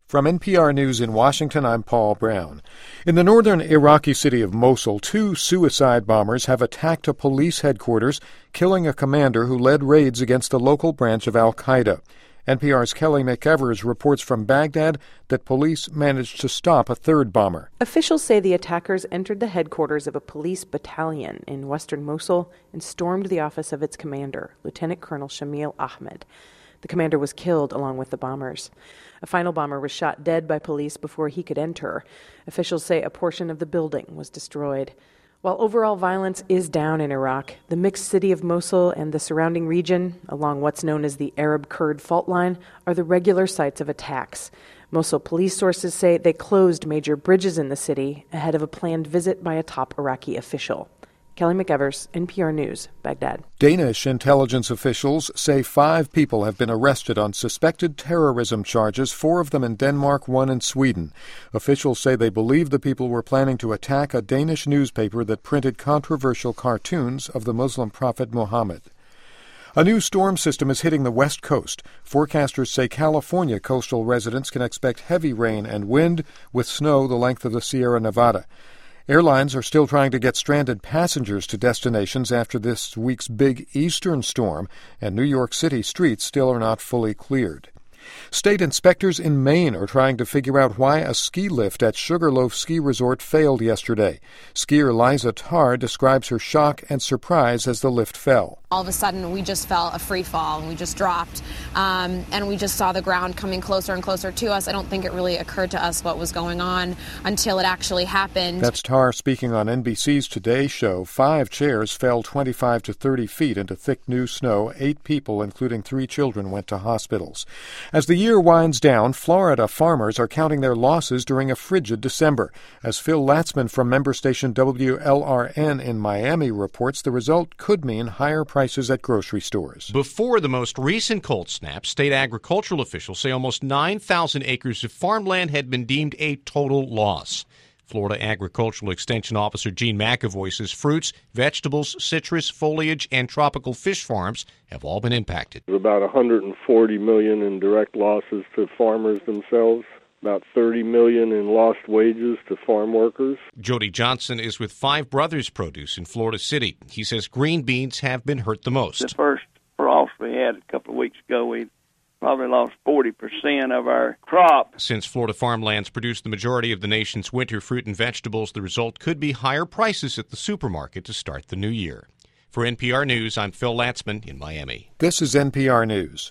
From NPR News in Washington, I'm Paul Brown. In the northern Iraqi city of Mosul, 2 suicide bombers have attacked a police headquarters, killing a commander who led raids against the local branch of al-Qaeda. NPR's Kelly McEvers reports from Baghdad that police managed to stop a third bomber. Officials say the attackers entered the headquarters of a police battalion in western Mosul and stormed the office of its commander, Lieutenant Colonel Shamil Ahmed. The commander was killed along with the bombers. A final bomber was shot dead by police before he could enter. Officials say a portion of the building was destroyed. While overall violence is down in Iraq, the mixed city of Mosul and the surrounding region, along what's known as the Arab-Kurd fault line, are the regular sites of attacks. Mosul police sources say they closed major bridges in the city ahead of a planned visit by a top Iraqi official. Kelly McEvers, NPR News, Baghdad. Danish intelligence officials say 5 people have been arrested on suspected terrorism charges, 4 of them in Denmark, 1 in Sweden. Officials say they believe the people were planning to attack a Danish newspaper that printed controversial cartoons of the Muslim prophet Muhammad. A new storm system is hitting the West Coast. Forecasters say California coastal residents can expect heavy rain and wind with snow the length of the Sierra Nevada. Airlines are still trying to get stranded passengers to destinations after this week's big eastern storm, and New York City streets still are not fully cleared. State inspectors in Maine are trying to figure out why a ski lift at Sugarloaf Ski Resort failed yesterday. Skier Liza Tarr describes her shock and surprise as the lift fell. All of a sudden, we just felt a free fall, and we just dropped, and we just saw the ground coming closer and closer to us. I don't think it really occurred to us what was going on until it actually happened. That's Tarr speaking on NBC's Today Show. 5 chairs fell 25 to 30 feet into thick new snow. 8 people, including 3 children, went to hospitals. As the year winds down, Florida farmers are counting their losses during a frigid December. As Phil Latzman from member station WLRN in Miami reports, the result could mean higher prices at grocery stores. Before the most recent cold snap, state agricultural officials say almost 9,000 acres of farmland had been deemed a total loss. Florida Agricultural Extension Officer Gene McAvoy says fruits, vegetables, citrus, foliage, and tropical fish farms have all been impacted. About $140 million in direct losses to farmers themselves. About $30 million in lost wages to farm workers. Jody Johnson is with Five Brothers Produce in Florida City. He says green beans have been hurt the most. The first frost we had a couple of weeks ago, we probably lost 40% of our crop. Since Florida farmlands produce the majority of the nation's winter fruit and vegetables, the result could be higher prices at the supermarket to start the new year. For NPR News, I'm Phil Latzman in Miami. This is NPR News.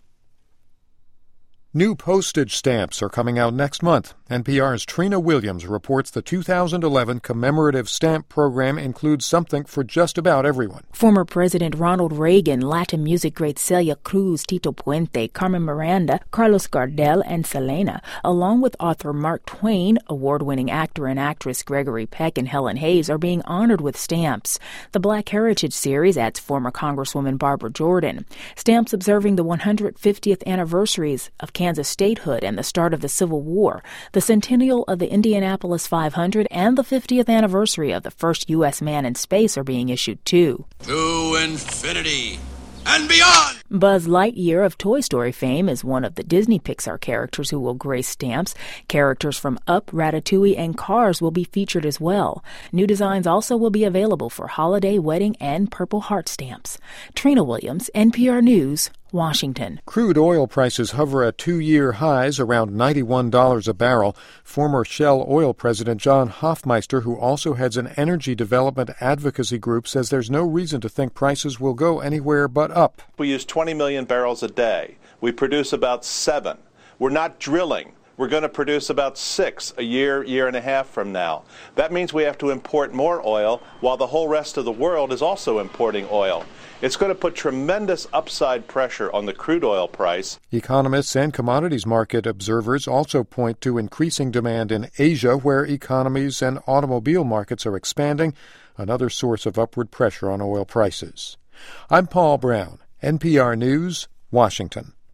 New postage stamps are coming out next month. NPR's Trina Williams reports the 2011 commemorative stamp program includes something for just about everyone. Former President Ronald Reagan, Latin music great Celia Cruz, Tito Puente, Carmen Miranda, Carlos Gardel, and Selena, along with author Mark Twain, award-winning actor and actress Gregory Peck, and Helen Hayes are being honored with stamps. The Black Heritage Series adds former Congresswoman Barbara Jordan. Stamps observing the 150th anniversaries of Kansas statehood and the start of the Civil War, the centennial of the Indianapolis 500, and the 50th anniversary of the first U.S. man in space are being issued too. To infinity and beyond! Buzz Lightyear of Toy Story fame is one of the Disney Pixar characters who will grace stamps. Characters from Up, Ratatouille, and Cars will be featured as well. New designs also will be available for holiday, wedding, and Purple Heart stamps. Trina Williams, NPR News, Washington. Crude oil prices hover at 2-year highs, around $91 a barrel. Former Shell Oil President John Hofmeister, who also heads an energy development advocacy group, says there's no reason to think prices will go anywhere but up. We use 20 million barrels a day. We produce about 7. We're not drilling. We're going to produce about 6 a year, year and a half from now. That means we have to import more oil while the whole rest of the world is also importing oil. It's going to put tremendous upside pressure on the crude oil price. Economists and commodities market observers also point to increasing demand in Asia, where economies and automobile markets are expanding, another source of upward pressure on oil prices. I'm Paul Brown, NPR News, Washington.